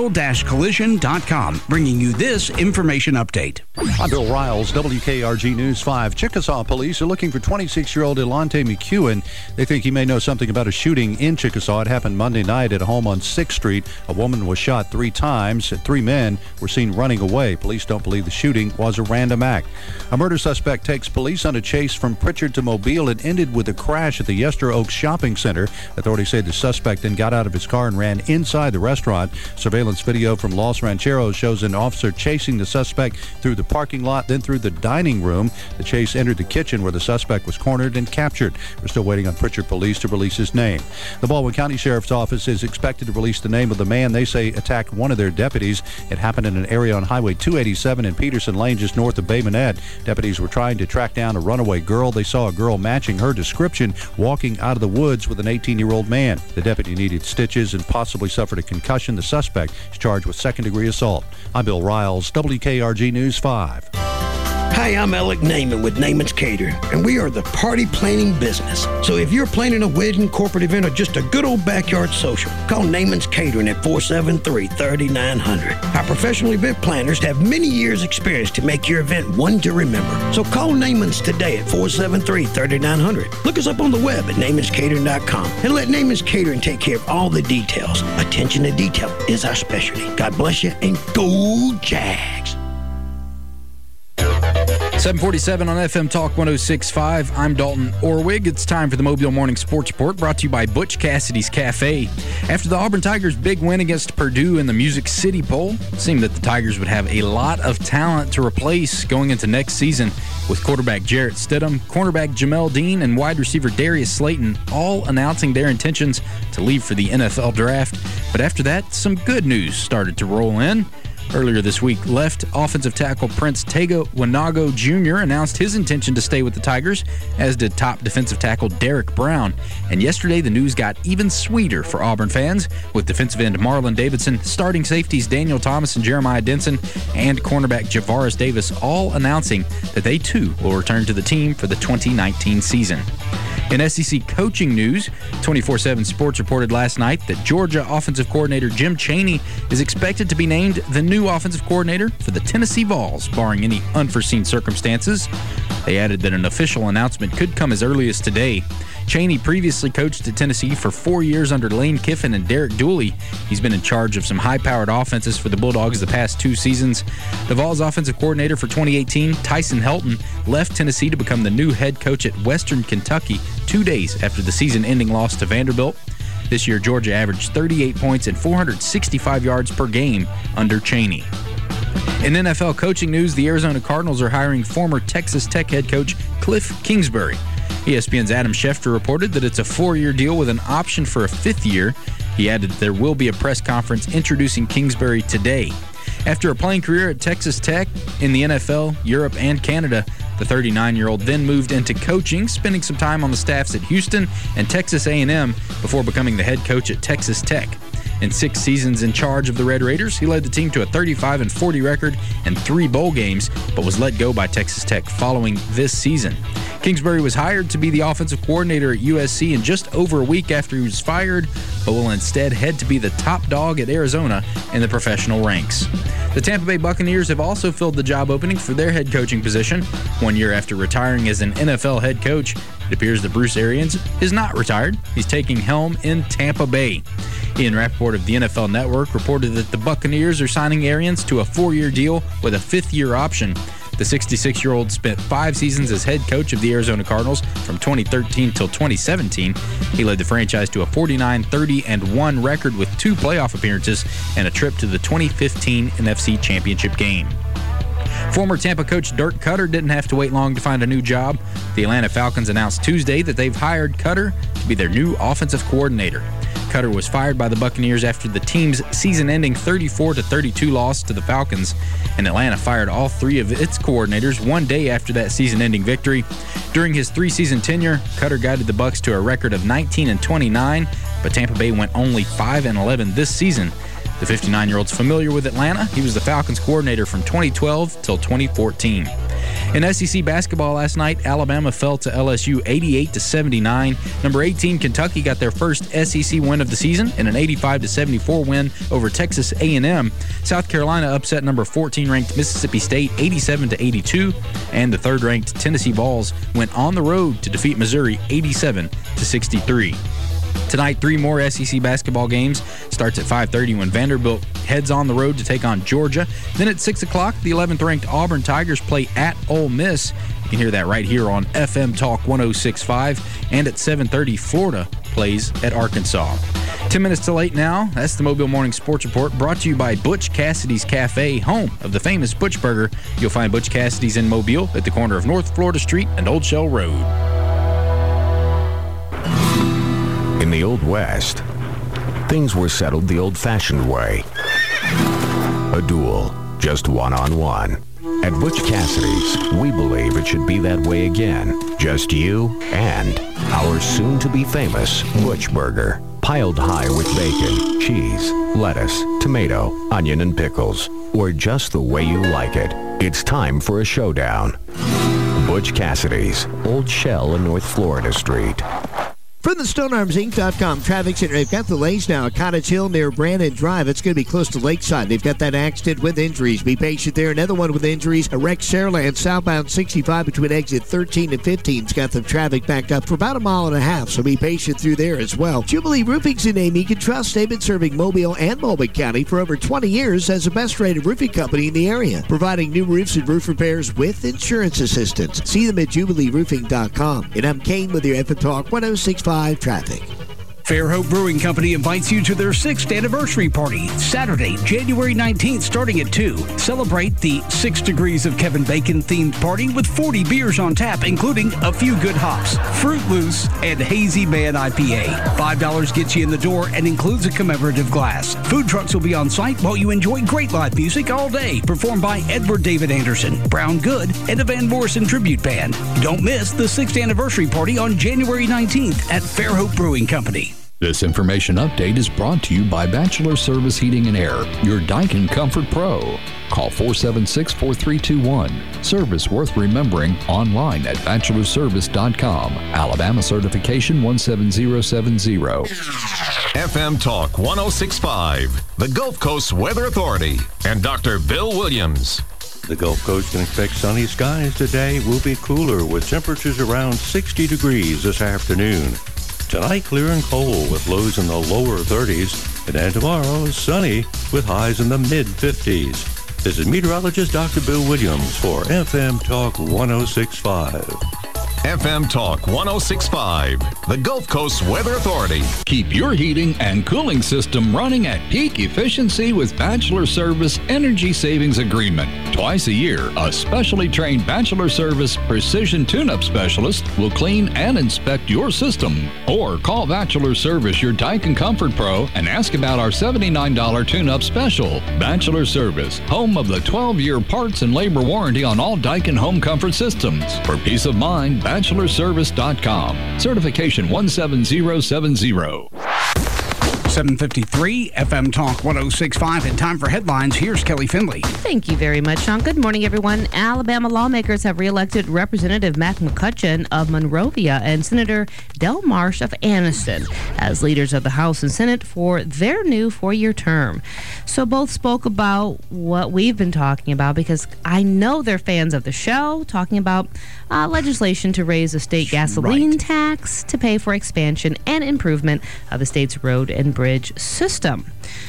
professional-collision.com. Bringing you this information update. I'm Bill Riles, WKRG News 5. Chickasaw police are looking for 26-year-old Elante McEwen. They think he may know something about a shooting in Chickasaw. It happened Monday night at a home on 6th Street. A woman was shot 3 times. 3 men were seen running away. Police don't believe the shooting was a random act. A murder suspect takes police on a chase from Pritchard to Mobile. It ended with a crash at the Yester Oaks Shopping Center. Authorities say the suspect then got out of his car and ran inside the restaurant. Surveillance video from Los Rancheros shows an officer chasing the suspect through the parking lot, then through the dining room. The chase entered the kitchen where the suspect was cornered and captured. We're still waiting on Pritchard police to release his name. The Baldwin County Sheriff's Office is expected to release the name of the man they say attacked one of their deputies. It happened in an area on Highway 287 in Peterson Lane, just north of Bay Minette. Deputies were trying to track down a runaway girl. They saw a girl matching her description walking out of the woods with an 18-year-old man. The deputy needed stitches and possibly suffered a concussion. The suspect is charged with second-degree assault. I'm Bill Riles, WKRG News 5. Hi, I'm Alec Naiman with Naiman's Catering, and we are the party planning business. So if you're planning a wedding, corporate event, or just a good old backyard social, call Naiman's Catering at 473-3900. Our professional event planners have many years' experience to make your event one to remember. So call Naiman's today at 473-3900. Look us up on the web at naimanscatering.com and let Naiman's Catering take care of all the details. Attention to detail is our specialty. God bless you, and go Jags! 747 on FM Talk 106.5. I'm Dalton Orwig. It's time for the Mobile Morning Sports Report, brought to you by Butch Cassidy's Cafe. After the Auburn Tigers' big win against Purdue in the Music City Bowl, it seemed that the Tigers would have a lot of talent to replace going into next season, with quarterback Jarrett Stidham, cornerback Jamel Dean, and wide receiver Darius Slayton all announcing their intentions to leave for the NFL Draft. But after that, some good news started to roll in. Earlier this week, left offensive tackle Prince Tega Wanago Jr. announced his intention to stay with the Tigers, as did top defensive tackle Derek Brown. And yesterday, the news got even sweeter for Auburn fans, with defensive end Marlon Davidson, starting safeties Daniel Thomas and Jeremiah Denson, and cornerback Javaris Davis all announcing that they too will return to the team for the 2019 season. In SEC coaching news, 24/7 Sports reported last night that Georgia offensive coordinator Jim Chaney is expected to be named the new offensive coordinator for the Tennessee Vols, barring any unforeseen circumstances. They added that an official announcement could come as early as today. Chaney previously coached at Tennessee for 4 years under Lane Kiffin and Derek Dooley. He's been in charge of some high-powered offenses for the Bulldogs the past 2 seasons. The Vols offensive coordinator for 2018, Tyson Helton, left Tennessee to become the new head coach at Western Kentucky 2 days after the season-ending loss to Vanderbilt. This year, Georgia averaged 38 points and 465 yards per game under Chaney. In NFL coaching news, the Arizona Cardinals are hiring former Texas Tech head coach Cliff Kingsbury. ESPN's Adam Schefter reported that it's a 4-year deal with an option for a 5th year. He added there will be a press conference introducing Kingsbury today. After a playing career at Texas Tech, in the NFL, Europe, and Canada, the 39-year-old then moved into coaching, spending some time on the staffs at Houston and Texas A&M before becoming the head coach at Texas Tech. In 6 seasons in charge of the Red Raiders, he led the team to a 35-40 record and 3 bowl games, but was let go by Texas Tech following this season. Kingsbury was hired to be the offensive coordinator at USC in just over a week after he was fired, but will instead head to be the top dog at Arizona in the professional ranks. The Tampa Bay Buccaneers have also filled the job opening for their head coaching position. 1 year after retiring as an NFL head coach, it appears that Bruce Arians is not retired. He's taking helm in Tampa Bay. Ian Rappaport of the NFL Network reported that the Buccaneers are signing Arians to a 4-year deal with a 5th-year option. The 66-year-old spent 5 seasons as head coach of the Arizona Cardinals from 2013 till 2017. He led the franchise to a 49-30-1 record with 2 playoff appearances and a trip to the 2015 NFC Championship game. Former Tampa coach Dirk Koetter didn't have to wait long to find a new job. The Atlanta Falcons announced Tuesday that they've hired Koetter to be their new offensive coordinator. Koetter was fired by the Buccaneers after the team's season-ending 34-32 loss to the Falcons, and Atlanta fired all 3 of its coordinators 1 day after that season-ending victory. During his 3-season tenure, Koetter guided the Bucs to a record of 19-29, but Tampa Bay went only 5-11 this season. The 59-year-old's familiar with Atlanta. He was the Falcons coordinator from 2012 till 2014. In SEC basketball last night, Alabama fell to LSU 88-79. Number 18, Kentucky got their first SEC win of the season in an 85-74 win over Texas A&M. South Carolina upset number 14-ranked Mississippi State 87-82, and the 3rd-ranked Tennessee Vols went on the road to defeat Missouri 87-63. Tonight, 3 more SEC basketball games. Starts at 5:30 when Vanderbilt heads on the road to take on Georgia. Then at 6 o'clock, the 11th-ranked Auburn Tigers play at Ole Miss. You can hear that right here on FM Talk 106.5. And at 7:30, Florida plays at Arkansas. 10 minutes till 8 now. That's the Mobile Morning Sports Report, brought to you by Butch Cassidy's Cafe, home of the famous Butch Burger. You'll find Butch Cassidy's in Mobile at the corner of North Florida Street and Old Shell Road. In the Old West, things were settled the old-fashioned way. A duel, just one-on-one. At Butch Cassidy's, we believe it should be that way again. Just you and our soon-to-be famous Butch Burger. Piled high with bacon, cheese, lettuce, tomato, onion, and pickles. Or just the way you like it. It's time for a showdown. Butch Cassidy's, Old Shell and North Florida Street. From the StoneArmsInc.com Traffic Center, they've got delays now at Cottage Hill near Brandon Drive. It's going to be close to Lakeside. They've got that accident with injuries. Be patient there. Another one with injuries. A wrecked Saraland southbound 65 between exit 13 and 15. It's got the traffic backed up for about a mile and a half, so be patient through there as well. Jubilee Roofing's a name you can trust. They've been serving Mobile and Mulligan County for over 20 years as the best-rated roofing company in the area, providing new roofs and roof repairs with insurance assistance. See them at JubileeRoofing.com. And I'm Kane with your FM Talk 106.5 Traffic. Fairhope Brewing Company invites you to their 6th anniversary party, Saturday, January 19th, starting at 2. Celebrate the 6 Degrees of Kevin Bacon themed party with 40 beers on tap, including a few good hops, Fruit Loose, and Hazy Man IPA. $5 gets you in the door and includes a commemorative glass. Food trucks will be on site while you enjoy great live music all day, performed by Edward David Anderson, Brown Good, and a Van Morrison tribute band. Don't miss the 6th anniversary party on January 19th at Fairhope Brewing Company. This information update is brought to you by Bachelor Service Heating and Air, your Daikin Comfort Pro. Call 476-4321. Service worth remembering online at bachelorservice.com. Alabama certification 17070. FM Talk 106.5, the Gulf Coast Weather Authority, and Dr. Bill Williams. The Gulf Coast can expect sunny skies today. Will be cooler with temperatures around 60 degrees this afternoon. Tonight, clear and cold with lows in the lower 30s. And then tomorrow, sunny with highs in the mid-50s. This is meteorologist Dr. Bill Williams for FM Talk 106.5. FM Talk 106.5, the Gulf Coast Weather Authority. Keep your heating and cooling system running at peak efficiency with Bachelor Service Energy Savings Agreement. Twice a year, a specially trained Bachelor Service Precision Tune-Up Specialist will clean and inspect your system. Or call Bachelor Service, your Daikin Comfort Pro, and ask about our $79 tune-up special. Bachelor Service, home of the 12-year parts and labor warranty on all Daikin home comfort systems. For peace of mind, bachelorservice.com. Certification 17070. 7:53, FM Talk 106.5, and time for headlines. Here's Kelly Finley. Thank you very much, Sean. Good morning, everyone. Alabama lawmakers have reelected Representative Mac McCutcheon of Monrovia and Senator Del Marsh of Anniston as leaders of the House and Senate for their new 4-year term. So both spoke about what we've been talking about, because I know they're fans of the show, talking about legislation to raise the state gasoline tax to pay for expansion and improvement of the state's road and bridge system.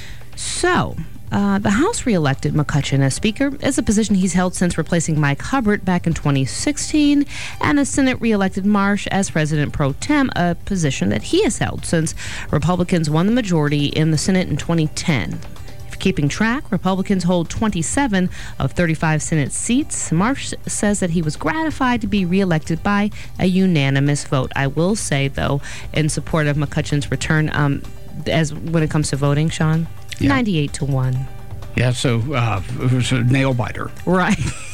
So, the House reelected McCutcheon as Speaker. It's a position he's held since replacing Mike Hubbard back in 2016, and the Senate reelected Marsh as President Pro Tem, a position that he has held since Republicans won the majority in the Senate in 2010. Keeping track, Republicans hold 27 of 35 Senate seats. Marsh says that he was gratified to be reelected by a unanimous vote. I will say, though, in support of McCutcheon's return, as when it comes to voting, Sean, 98-1. Yeah, so it was a nail biter. Right.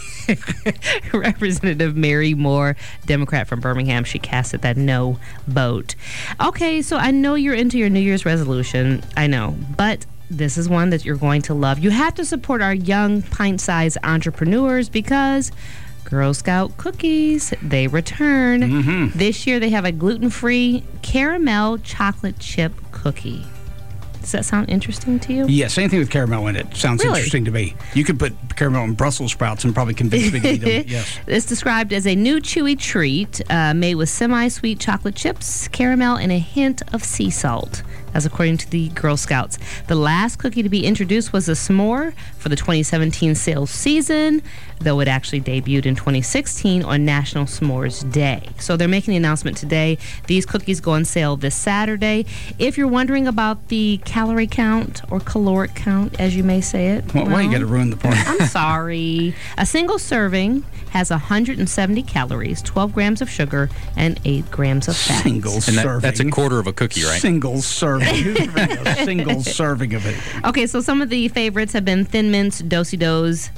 Representative Mary Moore, Democrat from Birmingham, she casted that no vote. Okay, so I know you're into your New Year's resolution. I know, but this is one that you're going to love. You have to support our young pint-sized entrepreneurs because Girl Scout cookies, they return. Mm-hmm. This year they have a gluten-free caramel chocolate chip cookie. Does that sound interesting to you? Yes, anything with caramel in it sounds interesting to me. You could put caramel in Brussels sprouts and probably convince me to eat them. Yes. It's described as a new chewy treat made with semi-sweet chocolate chips, caramel, and a hint of sea salt, as according to the Girl Scouts. The last cookie to be introduced was a s'more for the 2017 sales season, though it actually debuted in 2016 on National S'mores Day. So they're making the announcement today. These cookies go on sale this Saturday. If you're wondering about the calorie count or caloric count, as you may say it. Well, why you got to ruin the party? I'm sorry. A single serving has 170 calories, 12 grams of sugar, and 8 grams of fat. Single serving. That's a quarter of a cookie, right? Single serving. A single serving of it. Okay, so some of the favorites have been Thin Mints, Do-si-dos.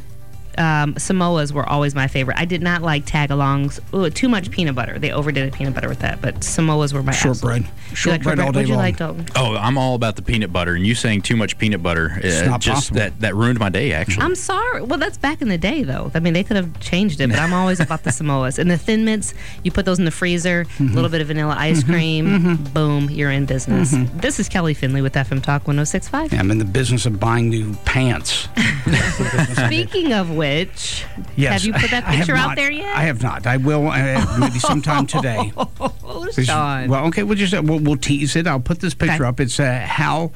Samoas were always my favorite. I did not like tag-alongs. Ooh, too much peanut butter. They overdid the peanut butter with that, but Samoas were my shortbread. Shortbread all day long. What you like, Oh, I'm all about the peanut butter, and you saying too much peanut butter, it's not just possible. that ruined my day, actually. I'm sorry. Well, that's back in the day, though. I mean, they could have changed it, but I'm always about the Samoas. And the Thin Mints, you put those in the freezer, a little bit of vanilla ice cream, boom, you're in business. This is Kelly Finley with FM Talk 106.5. Yeah, I'm in the business of buying new pants. Speaking of which, yes, have you put that picture out there yet? I have not. I will maybe sometime today. Sean. Well, okay, we'll tease it. I'll put this picture up. It's how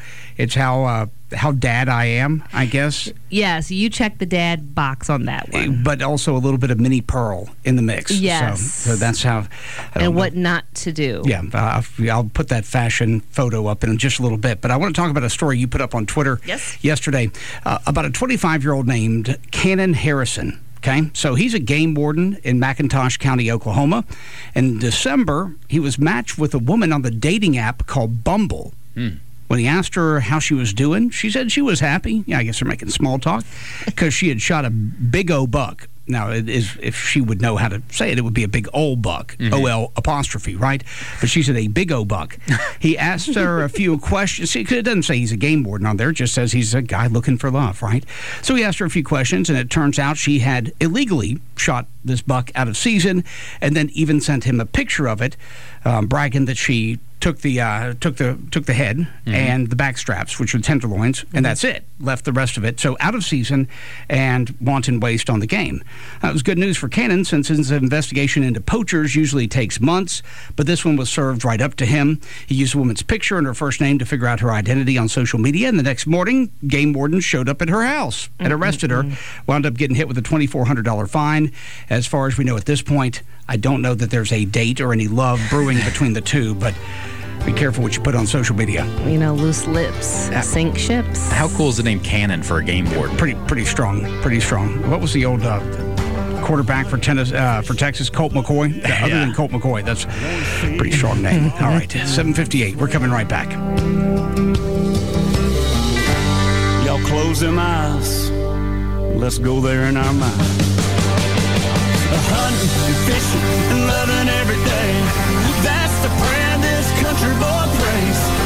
dad I am, I guess. Yeah, so you check the dad box on that one. But also a little bit of Minnie Pearl in the mix. Yes. So that's how. And what not to do. Yeah, I'll put that fashion photo up in just a little bit. But I want to talk about a story you put up on Twitter yesterday about a 25-year-old named Cannon Harrison. Okay, so he's a game warden in McIntosh County, Oklahoma. In December, he was matched with a woman on the dating app called Bumble. When he asked her how she was doing, she said she was happy. Yeah, I guess they're making small talk because she had shot a big O buck. Now, if she would know how to say it, it would be a big old buck, O-L apostrophe, right? But she said a big O buck. He asked her a few questions. See, it doesn't say he's a game warden on there. It just says he's a guy looking for love, right? So he asked her a few questions, and it turns out she had illegally shot this buck out of season and then even sent him a picture of it, bragging that she took the head and the back straps, which were tenderloins, and that's it. Left the rest of it. So out of season and wanton waste on the game. It was good news for Cannon since his investigation into poachers usually takes months, but this one was served right up to him. He used a woman's picture and her first name to figure out her identity on social media, and the next morning, game wardens showed up at her house and arrested her. Wound up getting hit with a $2,400 fine. As far as we know at this point, I don't know that there's a date or any love brewing between the two, but be careful what you put on social media. You know, loose lips sink ships. How cool is the name Cannon for a game warden? Pretty strong. Pretty strong. What was the old quarterback for Texas? Colt McCoy? Yeah, other than Colt McCoy, that's a pretty strong name. All right, 7:58. We're coming right back. Y'all close them eyes. Let's go there in our mind. Hunting and fishing and loving every day. That's the prayer this country boy prays.